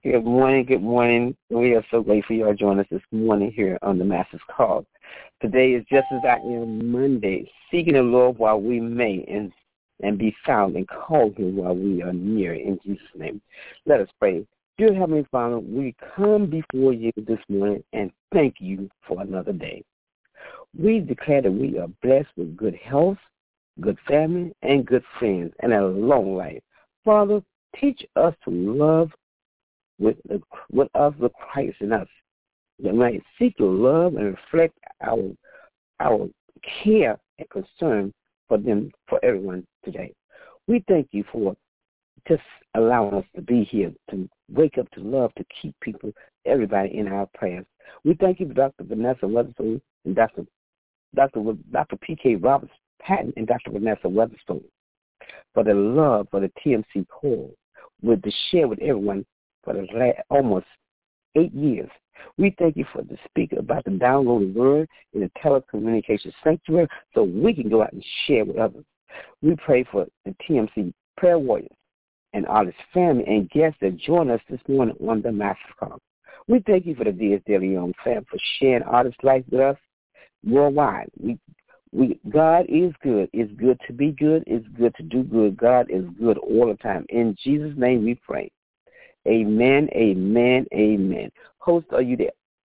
Good morning, good morning. We are so grateful you are joining us this morning here on the Master's Call. Today is just as I am Monday, seeking the Lord while we may and be found and call him while we are near in Jesus' name. Let us pray. Dear Heavenly Father, we come before you this morning and thank you for another day. We declare that we are blessed with good health, good family, and good friends, and a long life. Father, teach us to love with us the Christ in us, that might seek to love and reflect our care and concern for them, for everyone today. We thank you for just allowing us to be here, to wake up to love, to keep people, everybody in our prayers. We thank you for Dr. Vanessa Weatherstone and Dr. P.K. Roberts Patton and Dr. Vanessa Weatherstone for the love for the TMC call, with to share with everyone for the almost 8 years. We thank you for the speaker about to download the word in the telecommunications sanctuary so we can go out and share with others. We pray for the TMC prayer warriors and all his family and guests that join us this morning on the Master's Call. We thank you for the Diaz De Leon family for sharing artist life with us worldwide. God is good. It's good to be good. It's good to do good. God is good all the time. In Jesus' name we pray. Amen, amen, amen. Host, are you there?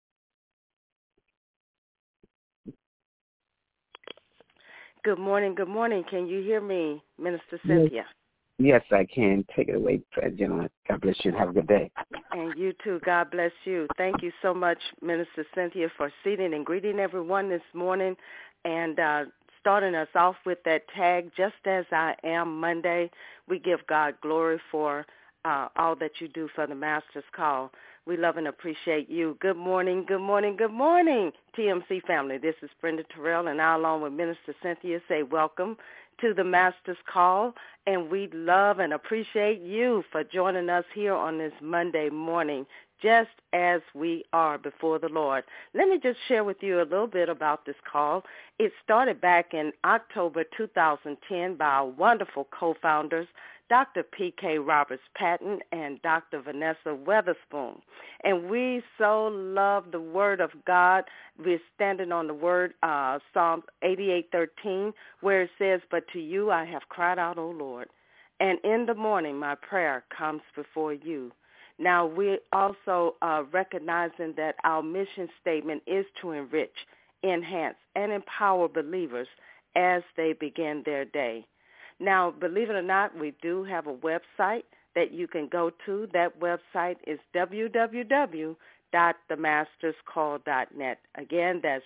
Good morning, good morning. Can you hear me, Minister Cynthia? Yes, I can. Take it away, gentlemen. God bless you and have a good day. And you too. God bless you. Thank you so much, Minister Cynthia, for seating and greeting everyone this morning and starting us off with that tag, Just As I Am Monday. We give God glory for all that you do for the Master's Call. We love and appreciate you. Good morning, good morning, good morning, TMC family. This is Brenda Terrell, and I, along with Minister Cynthia, say welcome to the Master's Call, and we love and appreciate you for joining us here on this Monday morning, just as we are before the Lord. Let me just share with you a little bit about this call. It started back in October 2010 by our wonderful co-founders, Dr. P.K. Roberts Patton and Dr. Vanessa Weatherspoon. And we so love the Word of God. We're standing on the Word, Psalm 88:13, where it says, But to you I have cried out, O Lord, and in the morning my prayer comes before you. Now, we're also recognizing that our mission statement is to enrich, enhance, and empower believers as they begin their day. Now, believe it or not, we do have a website that you can go to. That website is www.themasterscall.net. Again, that's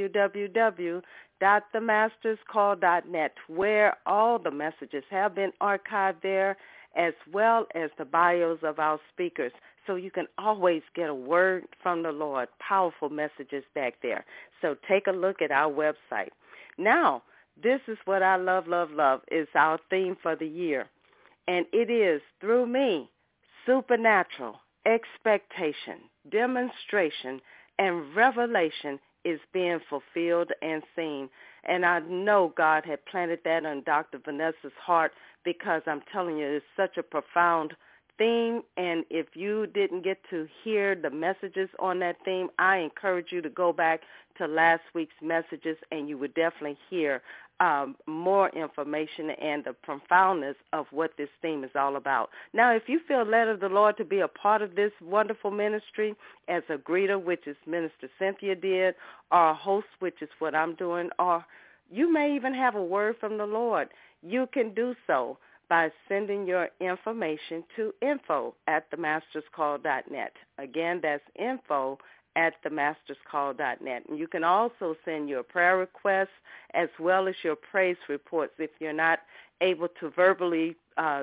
www.themasterscall.net, where all the messages have been archived there, as well as the bios of our speakers. So you can always get a word from the Lord, powerful messages back there. So take a look at our website. Now, this is what I love, love, love, is our theme for the year. And it is, through me, supernatural expectation, demonstration, and revelation is being fulfilled and seen. And I know God had planted that on Dr. Vanessa's heart, because I'm telling you, it's such a profound theme. And if you didn't get to hear the messages on that theme, I encourage you to go back to last week's messages, and you would definitely hear more information and the profoundness of what this theme is all about. Now, if you feel led of the Lord to be a part of this wonderful ministry as a greeter, which is Minister Cynthia did, or a host, which is what I'm doing, or you may even have a word from the Lord, you can do so by sending your information to info@themasterscall.net. Again, that's info@themasterscall.net. And you can also send your prayer requests as well as your praise reports if you're not able to verbally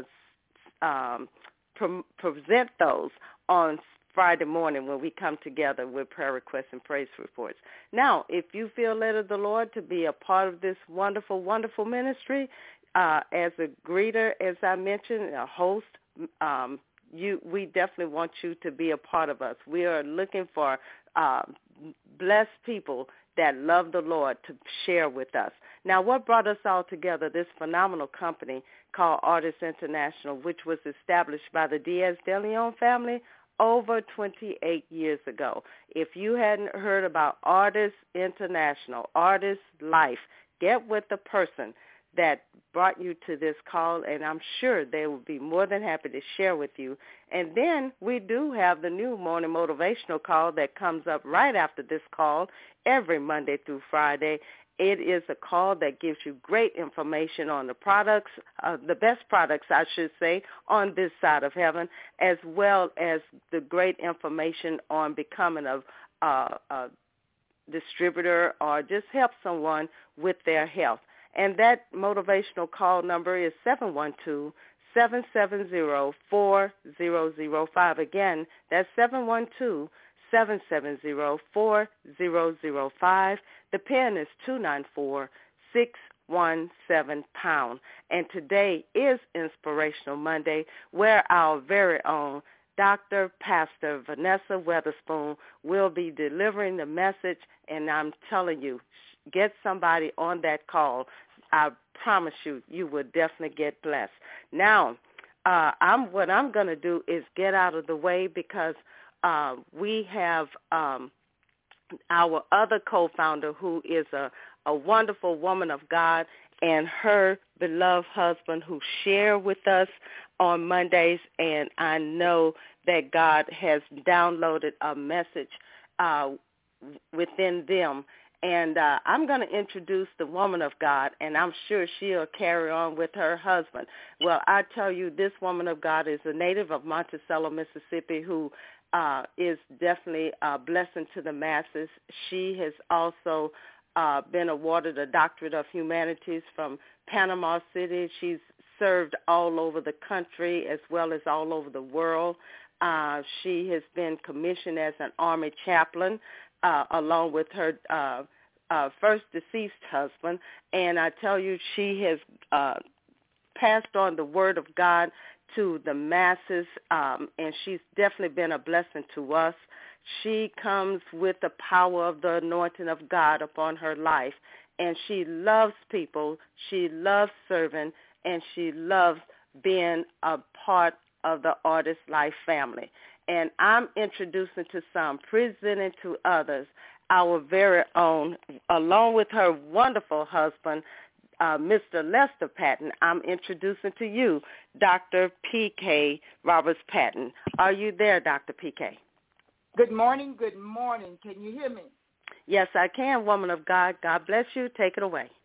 present those on Friday morning when we come together with prayer requests and praise reports. Now, if you feel led of the Lord to be a part of this wonderful, wonderful ministry, as a greeter, as I mentioned, a host, we definitely want you to be a part of us. We are looking for blessed people that love the Lord to share with us. Now, what brought us all together, this phenomenal company called Artists International, which was established by the Diaz De Leon family over 28 years ago. If you hadn't heard about Artists International, Artists Life, get with the person that brought you to this call, and I'm sure they will be more than happy to share with you. And then we do have the new morning motivational call that comes up right after this call every Monday through Friday. It is a call that gives you great information on the products, the best products, I should say, on this side of heaven, as well as the great information on becoming a distributor or just help someone with their health. And that motivational call number is 712-770-4005. Again, that's 712-770-4005. The PIN is 294-617#. And today is Inspirational Monday, where our very own Dr. Pastor Vanessa Weatherspoon will be delivering the message, and I'm telling you, get somebody on that call. I promise you, you will definitely get blessed. Now, what I'm going to do is get out of the way because we have our other co-founder who is a wonderful woman of God and her beloved husband who share with us on Mondays, and I know that God has downloaded a message within them. And I'm going to introduce the woman of God, and I'm sure she'll carry on with her husband. Well, I tell you, this woman of God is a native of Monticello, Mississippi, who is definitely a blessing to the masses. She has also been awarded a Doctorate of Humanities from Panama City. She's served all over the country as well as all over the world. She has been commissioned as an Army chaplain along with her first deceased husband. And I tell you, she has passed on the word of God to the masses, and she's definitely been a blessing to us. She comes with the power of the anointing of God upon her life, and she loves people, she loves serving, and she loves being a part of the Artist Life family. And I'm introducing to some, presenting to others, our very own, along with her wonderful husband, Mr. Lester Patton. I'm introducing to you Dr. P.K. Roberts Patton. Are you there, Dr. P.K.? Good morning, good morning. Can you hear me? Yes, I can, woman of God. God bless you. Take it away.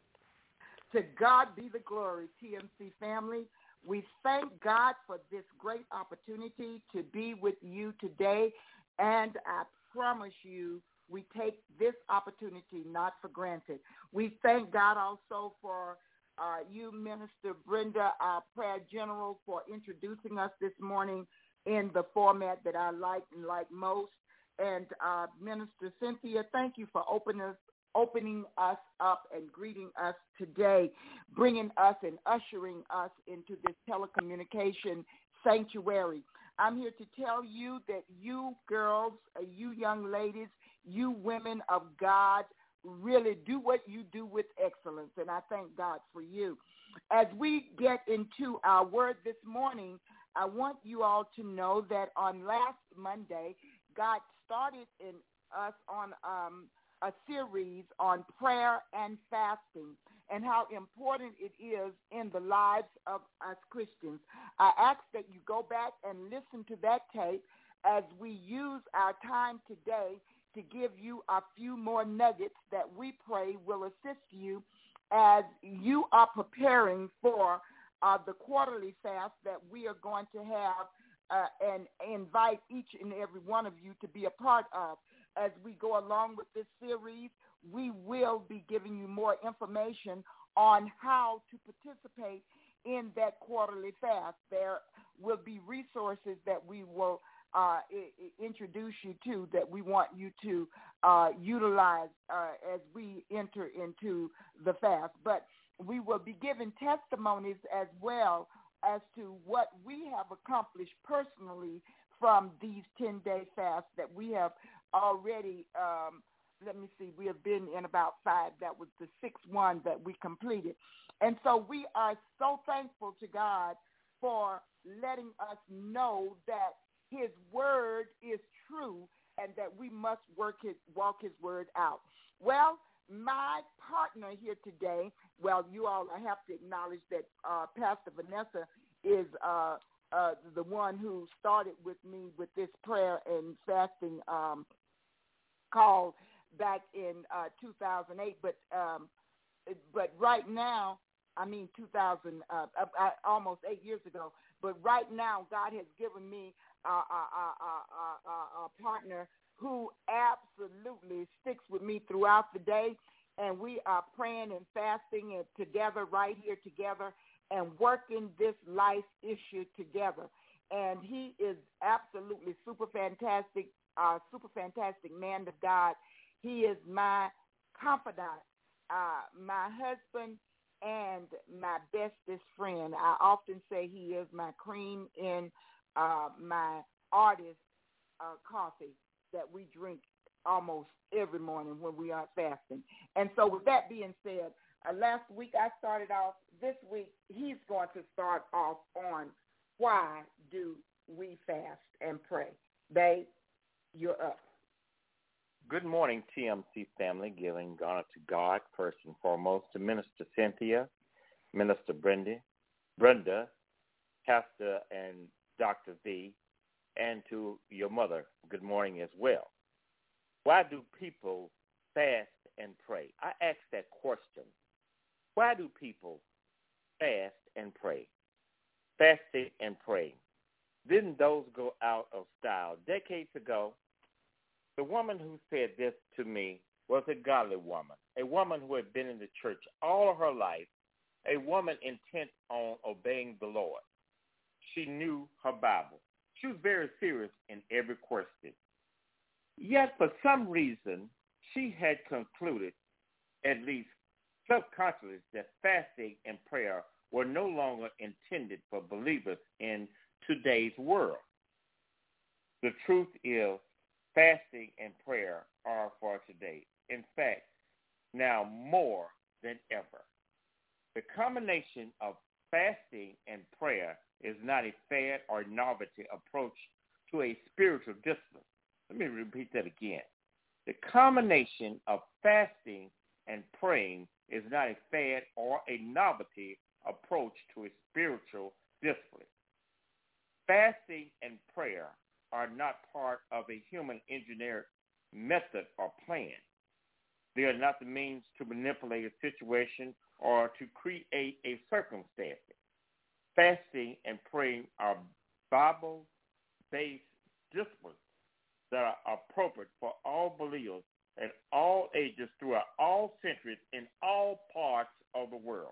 To God be the glory, TMC family. We thank God for this great opportunity to be with you today, and I promise you we take this opportunity not for granted. We thank God also for you, Minister Brenda, our prayer general, for introducing us this morning in the format that I like and like most. And Minister Cynthia, thank you for opening us up and greeting us today, bringing us and ushering us into this telecommunication sanctuary. I'm here to tell you that you girls, you young ladies, you women of God really do what you do with excellence, and I thank God for you. As we get into our word this morning, I want you all to know that on last Monday, God started in us on a series on prayer and fasting and how important it is in the lives of us Christians. I ask that you go back and listen to that tape as we use our time today to give you a few more nuggets that we pray will assist you as you are preparing for the quarterly fast that we are going to have and invite each and every one of you to be a part of. As we go along with this series, we will be giving you more information on how to participate in that quarterly fast. There will be resources that we will introduce you to that we want you to utilize as we enter into the fast. But we will be giving testimonies as well as to what we have accomplished personally from these 10-day fasts that we have already, we have been in about 5. That was the 6th one that we completed. And so we are so thankful to God for letting us know that his word must walk his word out. Well, my partner here today, well, you all have to acknowledge that Pastor Vanessa is the one who started with me with this prayer and fasting call back in 2008. But right now, almost 8 years ago. But right now, God has given me a partner who absolutely sticks with me throughout the day, and we are praying and fasting and together right here together and working this life issue together. And he is absolutely super fantastic man of God. He is my confidant, my husband, and my bestest friend. I often say he is my cream in my artist coffee that we drink almost every morning when we are fasting. And so with that being said, last week I started off. This week he's going to start off on why do we fast and pray. Babe, you're up. Good morning, TMC family, giving honor to God first and foremost, to Minister Cynthia, Minister Brenda, Pastor and Dr. V, and to your mother, good morning as well. Why do people fast and pray? I ask that question. Why do people fast and pray? Fasting and praying. Didn't those go out of style? Decades ago, the woman who said this to me was a godly woman, a woman who had been in the church all of her life, a woman intent on obeying the Lord. She knew her Bible. She was very serious in every question. Yet, for some reason, she had concluded, at least subconsciously, that fasting and prayer were no longer intended for believers in today's world. The truth is, fasting and prayer are for today. In fact, now more than ever. The combination of fasting and prayer is not a fad or novelty approach to a spiritual discipline. Let me repeat that again. The combination of fasting and praying is not a fad or a novelty approach to a spiritual discipline. Fasting and prayer are not part of a human engineered method or plan. They are not the means to manipulate a situation or to create a circumstance. Fasting and praying are Bible-based disciplines that are appropriate for all believers at all ages throughout all centuries in all parts of the world.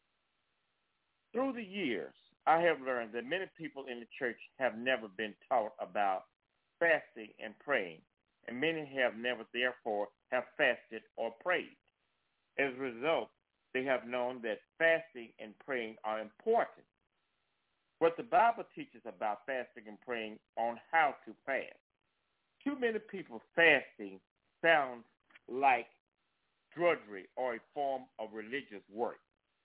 Through the years, I have learned that many people in the church have never been taught about fasting and praying, and many have never, therefore, have fasted or prayed. As a result, they have known that fasting and praying are important. What the Bible teaches about fasting and praying on how to fast. Too many people fasting sounds like drudgery or a form of religious work.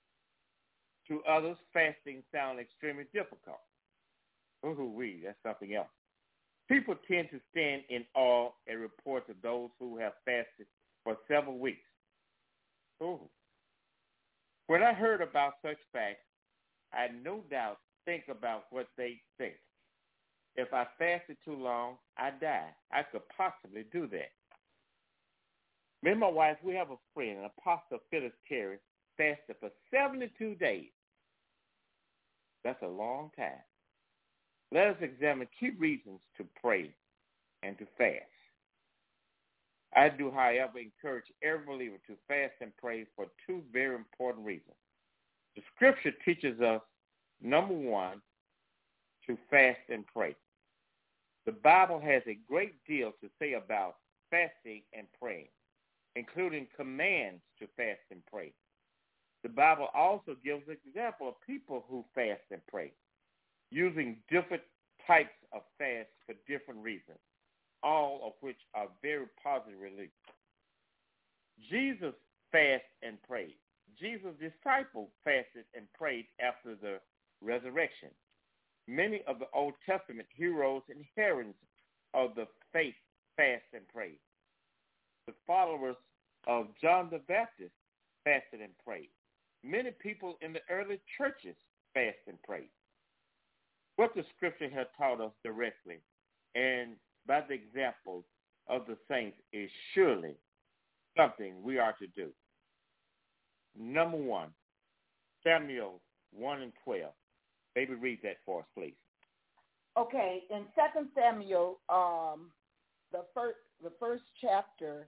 To others, fasting sounds extremely difficult. That's something else. People tend to stand in awe at reports of those who have fasted for several weeks. When I heard about such facts, I no doubt think about what they think. If I fasted too long, I die. I could possibly do that. Me and my wife, we have a friend, Apostle Phyllis Terry, fasted for 72 days. That's a long time. Let us examine key reasons to pray and to fast. I do, however, encourage every believer to fast and pray for two very important reasons. The scripture teaches us, number one, to fast and pray. The Bible has a great deal to say about fasting and praying, including commands to fast and pray. The Bible also gives an example of people who fast and pray, using different types of fast for different reasons, all of which are very positive relief. Jesus fasted and prayed. Jesus' disciples fasted and prayed after the resurrection. Many of the Old Testament heroes and heroines of the faith fasted and prayed. The followers of John the Baptist fasted and prayed. Many people in the early churches fasted and prayed. What the scripture has taught us directly and by the example of the saints is surely something we are to do. Number 1, Samuel 1:12. Baby, read that for us, please. Okay, in 2 Samuel, the first chapter,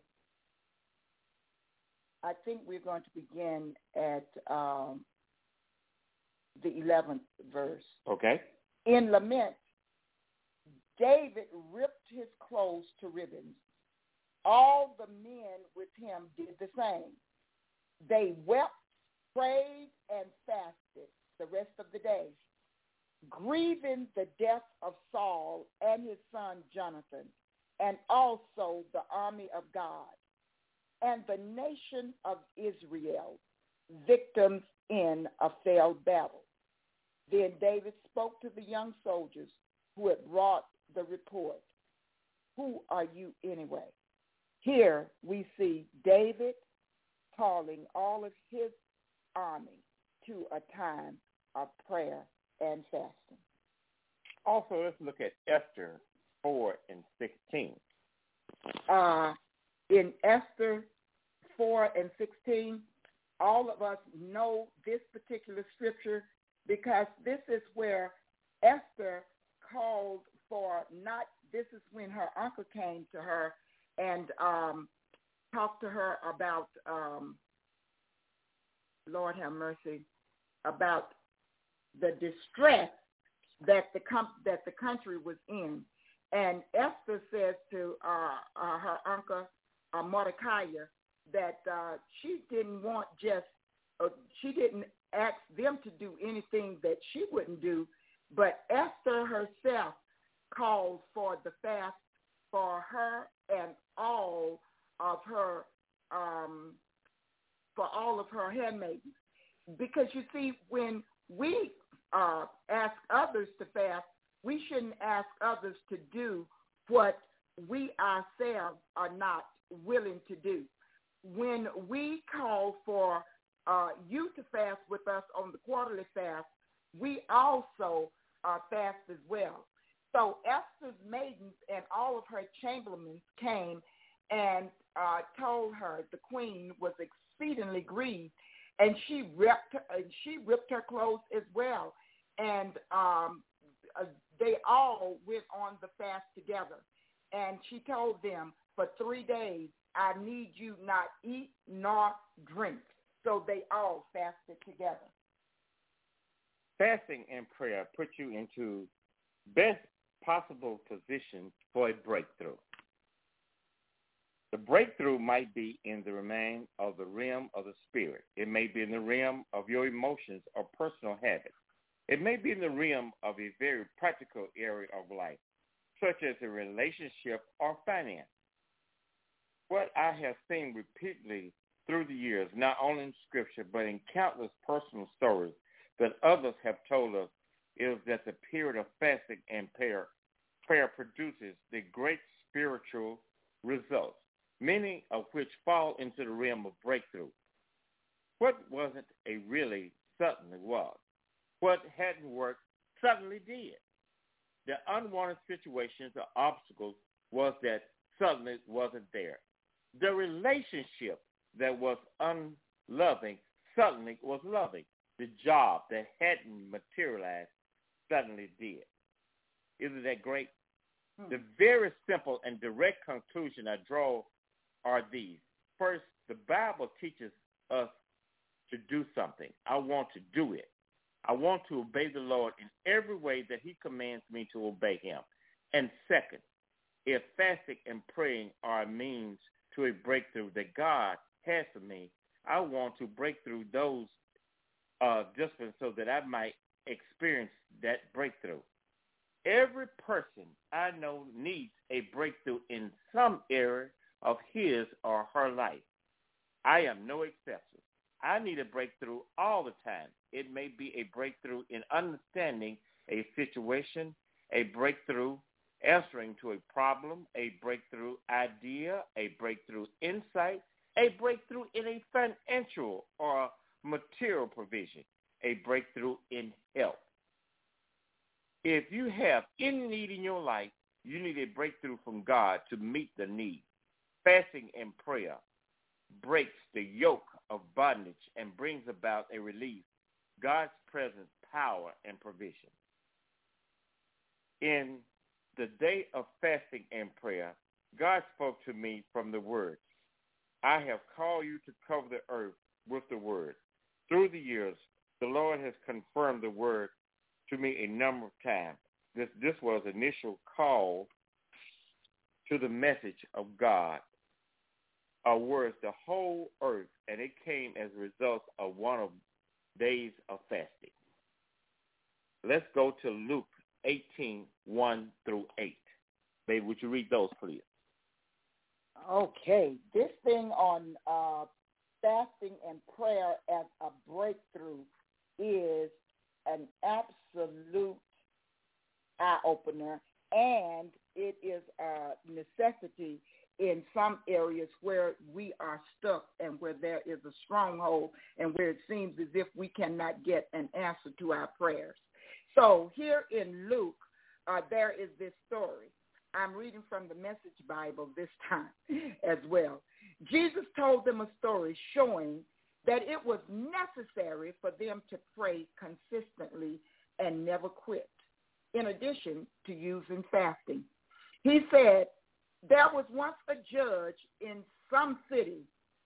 I think we're going to begin at the 11th verse. Okay. In lament, David ripped his clothes to ribbons. All the men with him did the same. They wept, prayed, and fasted the rest of the day, grieving the death of Saul and his son Jonathan, and also the army of God, and the nation of Israel, victims in a failed battle. Then David spoke to the young soldiers who had brought the report. Who are you anyway? Here we see David calling all of his army to a time of prayer and fasting. Also, let's look at Esther 4:16. In Esther 4:16, all of us know this particular scripture because this is where Esther called for this is when her uncle came to her and talked to her about, Lord have mercy, about the distress that the country was in. And Esther says to her uncle Mordecai that she didn't ask them to do anything that she wouldn't do, but Esther herself called for the fast for her and all of her handmaidens. Because you see, when we ask others to fast, we shouldn't ask others to do what we ourselves are not willing to do. When we call for you to fast with us on the quarterly fast, we also fast as well. So Esther's maidens and all of her chamberlains came and told her the queen was exceedingly grieved, and she ripped her clothes as well. And they all went on the fast together. And she told them, for 3 days, I need you not eat nor drink. So they all fasted together. Fasting and prayer put you into best possible position for a breakthrough. The breakthrough might be in the realm of the spirit. It may be in the realm of your emotions or personal habits. It may be in the realm of a very practical area of life, such as a relationship or finance. What I have seen repeatedly through the years, not only in Scripture, but in countless personal stories that others have told us, is that the period of fasting and prayer produces the great spiritual results, many of which fall into the realm of breakthrough. What wasn't a really suddenly was. What hadn't worked suddenly did. The unwanted situations or obstacles was that suddenly wasn't there. The relationship that was unloving suddenly was loving. The job that hadn't materialized suddenly did. Isn't that great? The very simple and direct conclusion I draw are these. First, the Bible teaches us to do something. I want to do it. I want to obey the Lord in every way that he commands me to obey him. And second, if fasting and praying are a means to a breakthrough that God has for me, I want to break through those disciplines so that I might experience that breakthrough. Every person I know needs a breakthrough in some area of his or her life. I am no exception. I need a breakthrough all the time. It may be a breakthrough in understanding a situation, a breakthrough, answering to a problem, a breakthrough idea, a breakthrough insight, a breakthrough in a financial or material provision, a breakthrough in health. If you have any need in your life, you need a breakthrough from God to meet the need. Fasting and prayer breaks the yoke of bondage and brings about a release, God's presence, power, and provision. In the day of fasting and prayer, God spoke to me from the word. I have called you to cover the earth with the word. Through the years, the Lord has confirmed the word to me a number of times. This was initial call to the message of God, was the whole earth, and it came as a result of one of days of fasting. Let's go to Luke 18:1-8. Baby, would you read those, please? Okay. This thing on fasting and prayer as a breakthrough is an absolute eye-opener, and it is a necessity in some areas where we are stuck and where there is a stronghold and where it seems as if we cannot get an answer to our prayers. So here in Luke, there is this story. I'm reading from the Message Bible this time as well. Jesus told them a story showing that it was necessary for them to pray consistently and never quit, in addition to using fasting. He said, there was once a judge in some city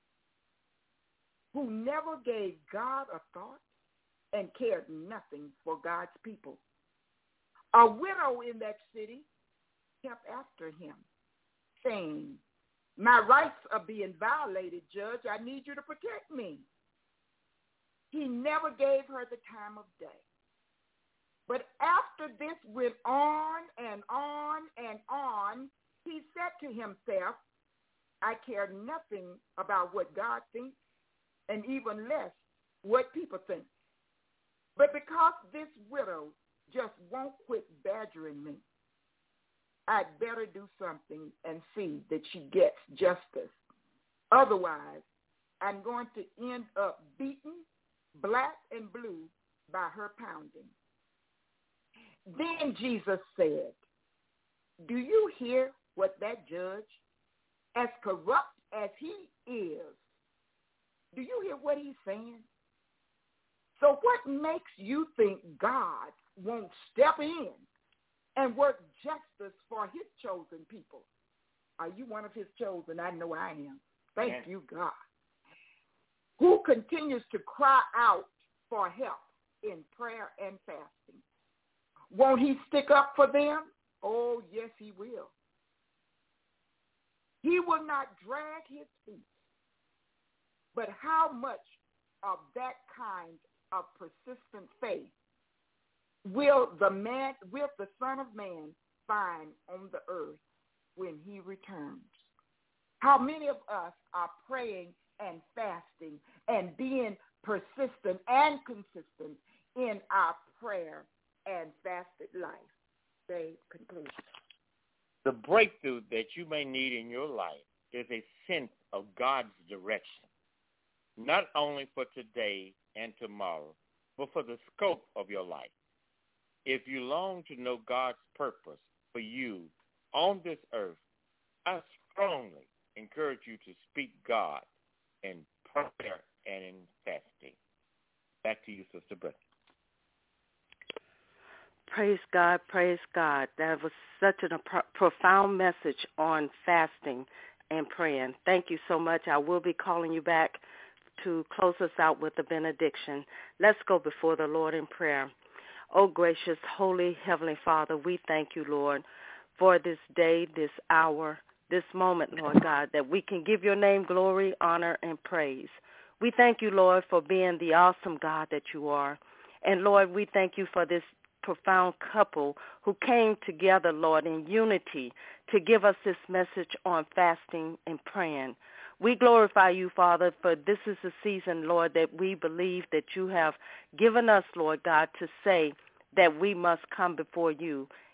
who never gave God a thought and cared nothing for God's people. A widow in that city kept after him, saying, my rights are being violated, Judge. I need you to protect me. He never gave her the time of day. But after this went on and on and on, he said to himself, I care nothing about what God thinks and even less what people think. But because this widow just won't quit badgering me, I'd better do something and see that she gets justice. Otherwise, I'm going to end up beaten black and blue by her pounding. Then Jesus said, do you hear what that judge, as corrupt as he is, do you hear what he's saying? So what makes you think God won't step in and work justice for his chosen people? Are you one of his chosen? I know I am. Thank you, God. Who continues to cry out for help in prayer and fasting. Won't he stick up for them? Oh, yes, he will. He will not drag his feet. But how much of that kind of persistent faith will the Son of Man find on the earth when he returns? How many of us are praying and fasting and being persistent and consistent in our prayer and fasted life? They conclude. The breakthrough that you may need in your life is a sense of God's direction, not only for today and tomorrow, but for the scope of your life. If you long to know God's purpose for you on this earth, I strongly encourage you to speak God in prayer and in fasting. Back to you, Sister Brenda. Praise God, praise God. That was such a profound message on fasting and praying. Thank you so much. I will be calling you back to close us out with a benediction. Let's go before the Lord in prayer. Oh, gracious, holy, heavenly Father, we thank you, Lord, for this day, this hour, this moment, Lord God, that we can give your name glory, honor, and praise. We thank you, Lord, for being the awesome God that you are. And, Lord, we thank you for this profound couple who came together, Lord, in unity to give us this message on fasting and praying. We glorify you, Father, for this is a season, Lord, that we believe that you have given us, Lord God, to say that we must come before you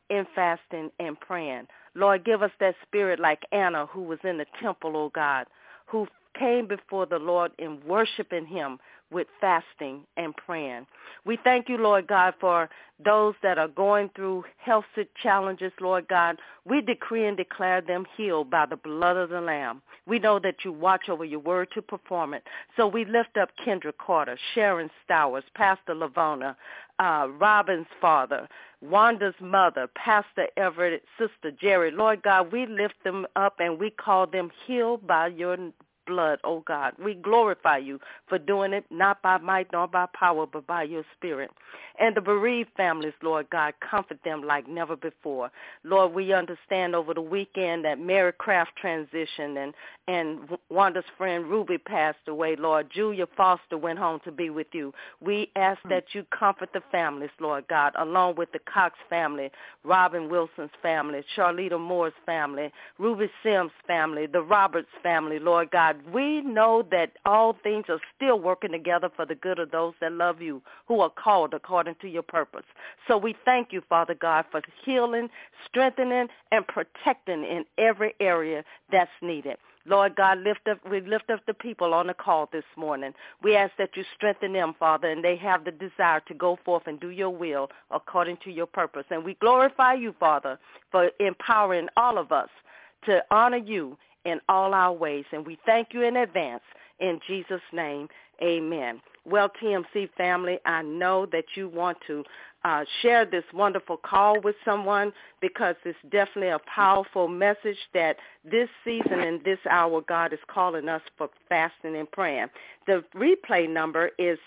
in fasting and praying. Lord, give us that spirit like Anna, who was in the temple, oh God, who came before the Lord in worshiping him with fasting and praying. We thank you, Lord God, for those that are going through health challenges, Lord God. We decree and declare them healed by the blood of the Lamb. We know that you watch over your word to perform it. So we lift up Kendra Carter, Sharon Stowers, Pastor Lavona, Robin's father, Wanda's mother, Pastor Everett, Sister Jerry. Lord God, we lift them up and we call them healed by your blood, oh God. We glorify you for doing it, not by might nor by power, but by your spirit. And the bereaved families, Lord God, comfort them like never before. Lord, we understand over the weekend that Mary Craft transitioned and Wanda's friend Ruby passed away, Lord. Julia Foster went home to be with you. We ask that you comfort the families, Lord God, along with the Cox family, Robin Wilson's family, Charlita Moore's family, Ruby Sims' family, the Roberts family, Lord God. We know that all things are still working together for the good of those that love you, who are called according to your purpose. So we thank you, Father God, for healing, strengthening, and protecting in every area that's needed. Lord God, we lift up the people on the call this morning. We ask that you strengthen them, Father, and they have the desire to go forth and do your will according to your purpose. And we glorify you, Father, for empowering all of us to honor you in all our ways. And we thank you in advance. In Jesus' name, amen. Well, TMC family, I know that you want to share this wonderful call with someone, because it's definitely a powerful message that this season and this hour God is calling us for fasting and praying. The replay number is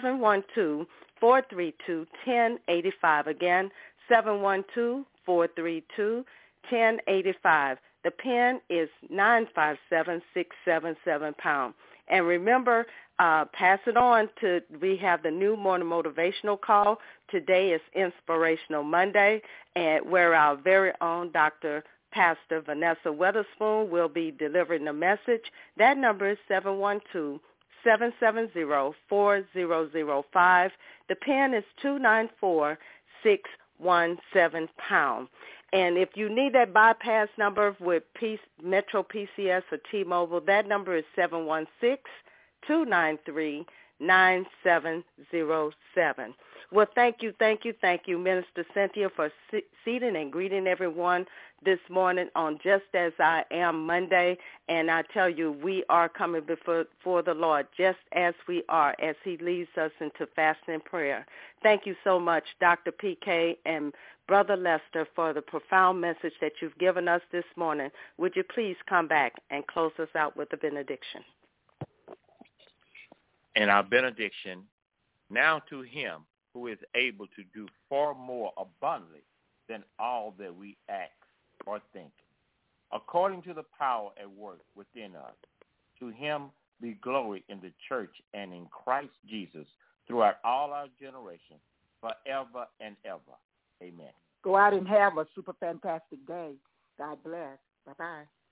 712-432-1085. Again, 712-432-1085. The PIN is 957677#. And remember, pass it on to, we have the new morning motivational call. Today is Inspirational Monday, and where our very own Dr. Pastor Vanessa Weatherspoon will be delivering the message. That number is 712-770-4005. The PIN is 294617#. And if you need that bypass number with Metro PCS or T-Mobile, that number is 716-293-9707. Well, thank you, Minister Cynthia, for seating and greeting everyone this morning on Just As I Am Monday. And I tell you, we are coming before the Lord just as we are, as he leads us into fasting and prayer. Thank you so much, Dr. PK and Brother Lester, for the profound message that you've given us this morning. Would you please come back and close us out with a benediction? And our benediction, now to him who is able to do far more abundantly than all that we ask or think, according to the power at work within us. To him be glory in the church and in Christ Jesus throughout all our generations, forever and ever. Amen. Go out and have a super fantastic day. God bless. Bye-bye.